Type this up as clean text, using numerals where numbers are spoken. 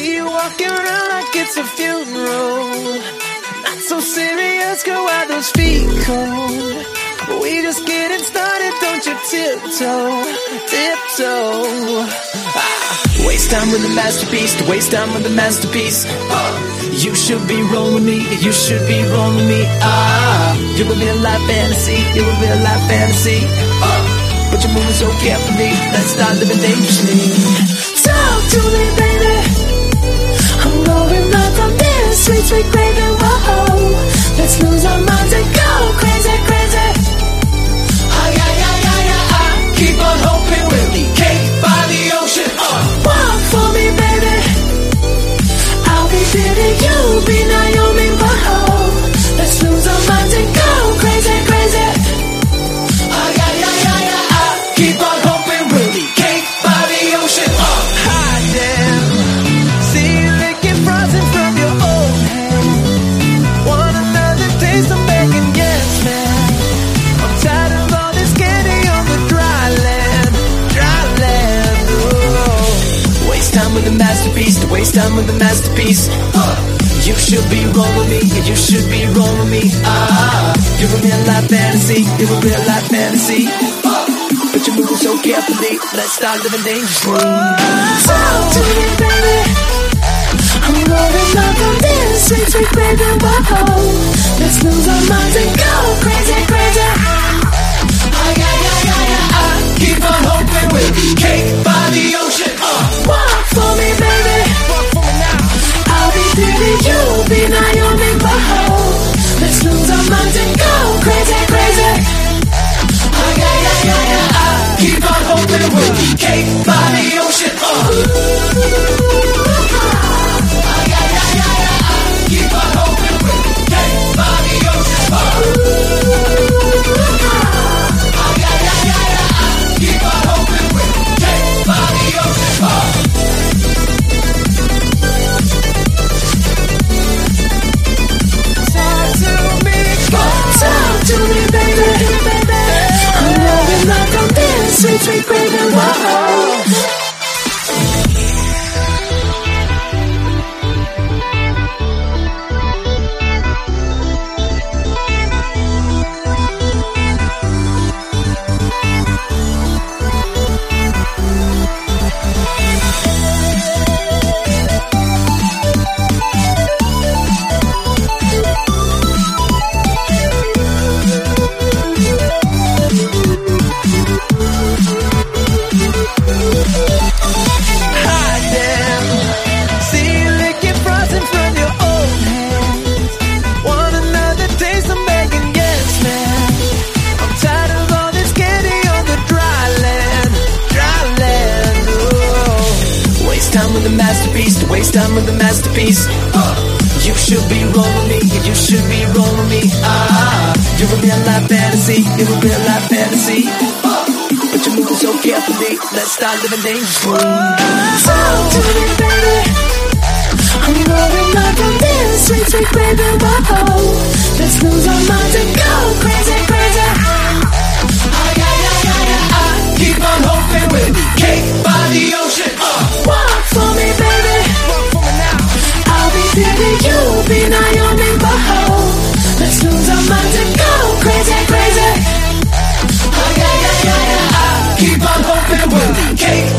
See you walking around like it's a funeral. Not so serious, girl, why those feet cold? We just getting started, don't you tiptoe, tiptoe. Waste time with a masterpiece, to waste time with a masterpiece. You should be rolling with me, you should be rolling with me. You're a real life fantasy, you're a real life fantasy. But you're moving so carefully, let's start living dangerously. Talk to me, baby. I'm going right from this sweet, sweet craving. Whoa, let's lose our minds and go crazy, crazy. Keep on hoping we'll be caked by the ocean. Walk for me, baby. I'll be Diddy, you be Naomi. Whoa, let's lose our minds and go crazy, crazy. Keep on hoping we'll be caked by the ocean. Hot damn. See you licking frozen from your old hand. Want another taste? I'm begging, yes, man. I'm tired of all this candy on the dry land, dry land. Oh. Waste time with a masterpiece, to waste time with a masterpiece. You should be rolling me, you should be rolling me. You're a real life fantasy, you're a real life fantasy. But you're moving so carefully, let's start living dangerously. Talk to me, baby. I'm rolling up on this sweet, sweet baby. Whoa, let's lose our minds and go crazy, crazy. Keep on hoping we'll be caked by the ocean. Walk for me, baby. Walk for me now. I'll be Diddy, you'll be Naomi. Whoa, let's lose our minds and go crazy, crazy. Keep on hoping we'll be caked by the ocean. Keep on hoping we'll be caked by the ocean. Keep on hoping we'll be caked by the ocean. Talk to me, baby. I'm rolling like I'm this sweet, sweet baby. Whoa. Waste time with a masterpiece. You should be rolling me, you should be rolling me. You're a real life fantasy, you're a real life fantasy. But you're moving so carefully, let's start living dangerously. Talk to me, baby. I'm rolling up on this sweet, sweet baby. Whoa, let's lose our minds and go crazy, crazy. Keep on hoping we'll be caked by the ocean. Walk for me, baby. I'll be Diddy, you'll be Naomi. Whoa, let's lose our minds and go crazy, crazy. Keep on hoping we'll be caked